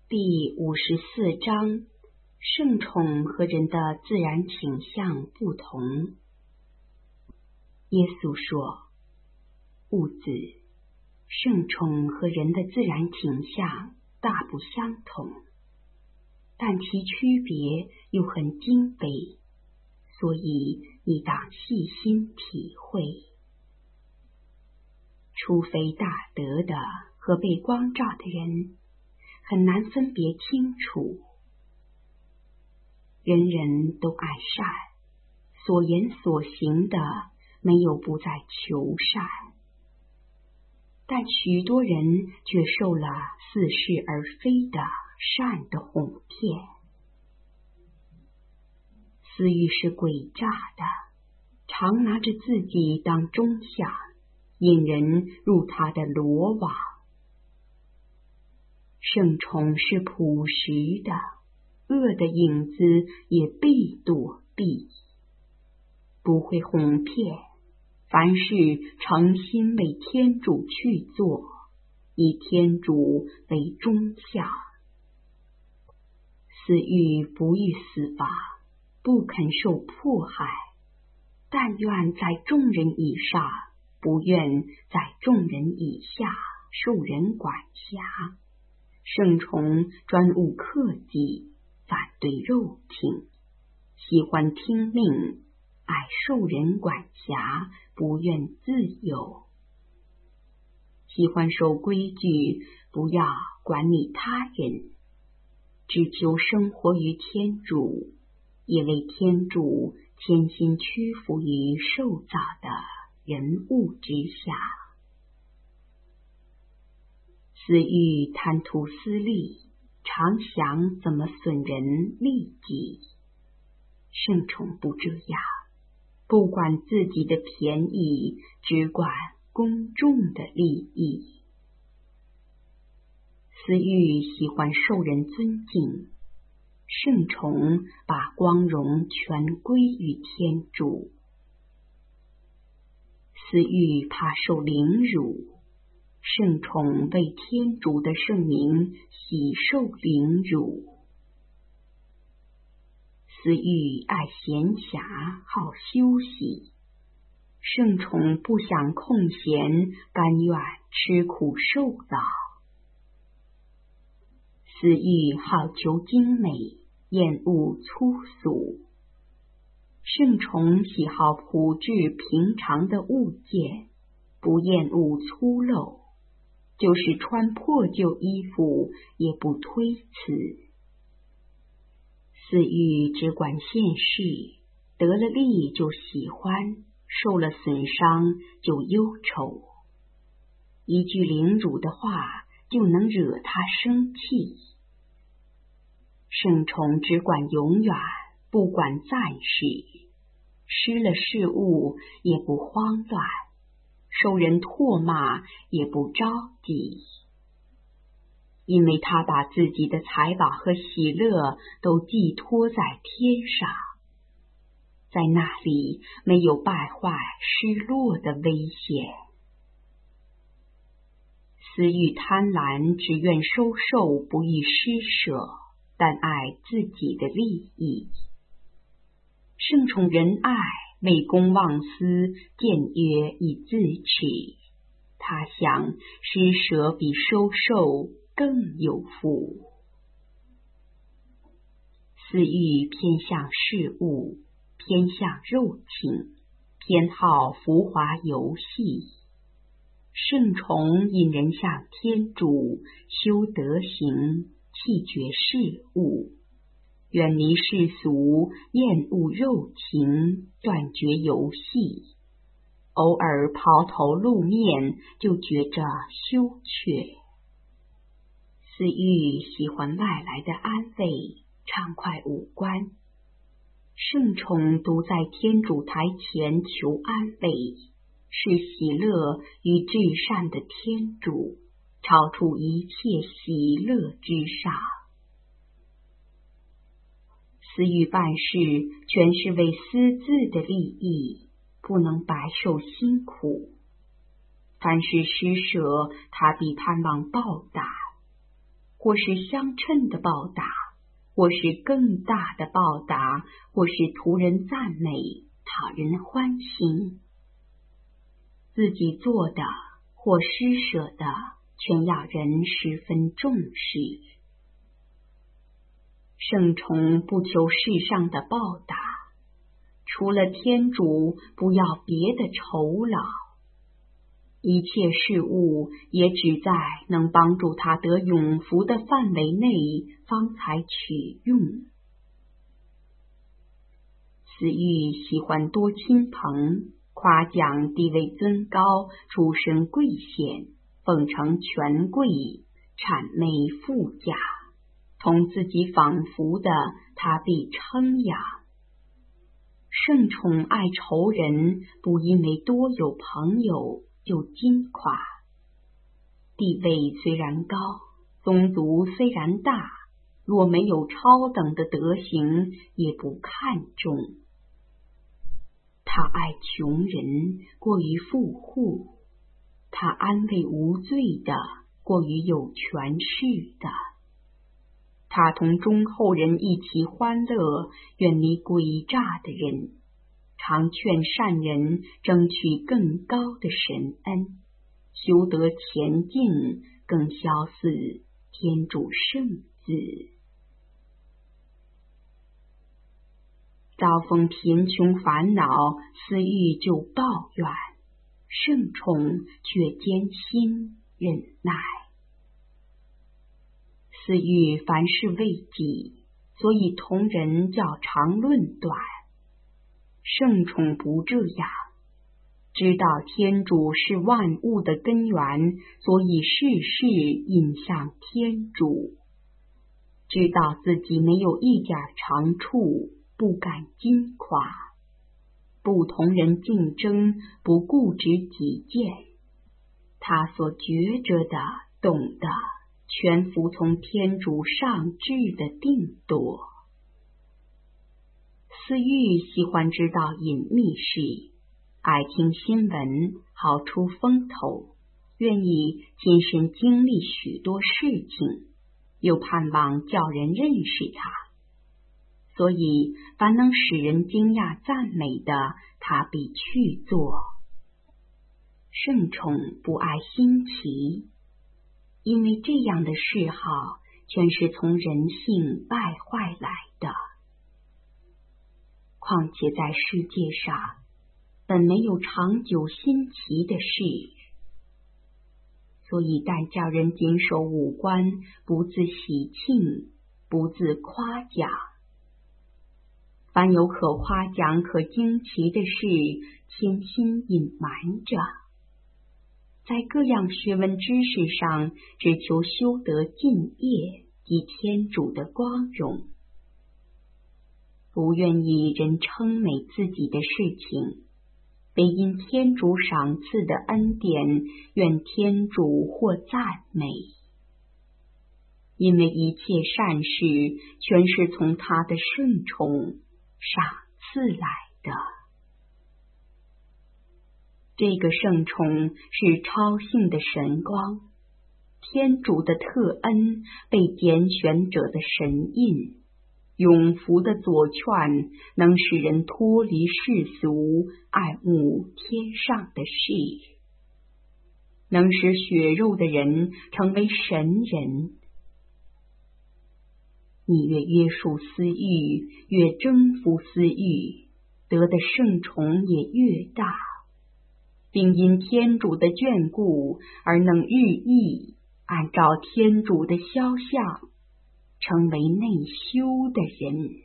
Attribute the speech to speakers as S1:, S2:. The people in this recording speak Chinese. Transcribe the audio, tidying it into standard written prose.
S1: 第54章，圣宠和人的自然倾向不同。耶稣说：物子，圣宠和人的自然倾向大不相同，但其区别又很精微，所以你当细心体会。除非大德的和被光照的人，很难分别清楚。人人都爱善，所言所行的没有不在求善，但许多人却受了似是而非的善的哄骗。私欲是诡诈的，常拿着自己当中相，引人入他的罗网。圣宠是朴实的，恶的影子也必躲避，不会哄骗，凡事诚心为天主去做，以天主为中相。私欲不欲死伐，不肯受迫害，但愿在众人以上，不愿在众人以下受人管辖。圣宠专务克己，反对肉体，喜欢听命，爱受人管辖，不愿自由。喜欢守规矩，不要管理他人，只求生活于天主，也为天主谦心屈服于受造的人物之下。私欲贪图私利，常想怎么损人利己。圣宠不这样，不管自己的便宜，只管公众的利益。私欲喜欢受人尊敬，圣宠把光荣全归于天主。私欲怕受凌辱，圣宠为天主的圣名喜受凌辱。私欲爱闲暇，好休息，圣宠不想空闲，甘愿吃苦受劳。私欲好求精美，厌恶粗俗，圣宠喜好朴质平常的物件，不厌恶粗陋，就是穿破旧衣服也不推辞。私欲只管现世，得了利就喜欢，受了损伤就忧愁。一句凌辱的话就能惹他生气。圣宠只管永远，不管暂时，失了事物也不慌乱，受人唾骂也不着急，因为他把自己的财宝和喜乐都寄托在天上，在那里没有败坏失落的危险。私欲贪婪，只愿收受，不欲施舍，但爱自己的利益。圣宠仁爱，为公忘私，僭约以自持。他想施舍比收受更有福。私欲偏向事物，偏向肉情，偏好浮华游戏。圣宠引人向天主，修德行，弃绝事物，远离世俗，厌恶肉情，断绝游戏。偶尔抛头露面，就觉着羞怯。私欲喜欢外来的安慰，畅快五官。圣宠独在天主台前求安慰，是喜乐与至善的天主，超出一切喜乐之上。私欲办事全是为私自的利益，不能白受辛苦。凡是施舍，他必盼望报答。 或是相称的报答，或是更大的报答，或是图人赞美，讨人欢心。自己做的或施舍的，全要人十分重视。圣宠不求世上的报答，除了天主，不要别的酬劳。一切事物也只在能帮助他得永福的范围内，方才取用。私欲喜欢多亲朋，夸奖地位尊高，出身贵显，奉承权贵，谄媚富家，同自己仿佛的，他必称扬。圣宠爱仇人，不因为多有朋友就矜夸。地位虽然高，宗族虽然大，若没有超等的德行，也不看重。他爱穷人，过于富户；他安慰无罪的，过于有权势的。他同忠厚人一起欢乐，远离诡诈的人，常劝善人争取更高的神恩，修得前进，更肖似天主圣子。遭逢贫穷烦恼，私欲就抱怨，圣宠却艰辛忍耐。私欲凡事为己，所以同人较常论断。圣宠不这样，知道天主是万物的根源，所以事事引向天主。知道自己没有一点长处，不敢矜夸，不同人竞争，不固执己见。他所觉着的、懂的，全服从天主上至的定夺。私欲喜欢知道隐秘事，爱听新闻，好出风头，愿意亲身经历许多事情，又盼望叫人认识他。所以凡能使人惊讶赞美的，他必去做。圣宠不爱新奇，因为这样的嗜好全是从人性败坏来的。况且在世界上本没有长久新奇的事，所以但叫人谨守五官，不自喜庆，不自夸奖。凡有可夸奖可惊奇的事，谦心隐瞒着。在各样学问知识上，只求修得敬业及天主的光荣，不愿意人称美自己的事情，唯因天主赏赐的恩典，愿天主或赞美。因为一切善事全是从他的圣宠赏赐来的。这个圣宠是超性的神光，天主的特恩，被拣选者的神印，永福的左劝，能使人脱离世俗，爱慕天上的事，能使血肉的人成为神人。你越约束私欲，越征服私欲，得的圣宠也越大，并因天主的眷顾而能日益按照天主的肖像，成为内修的人。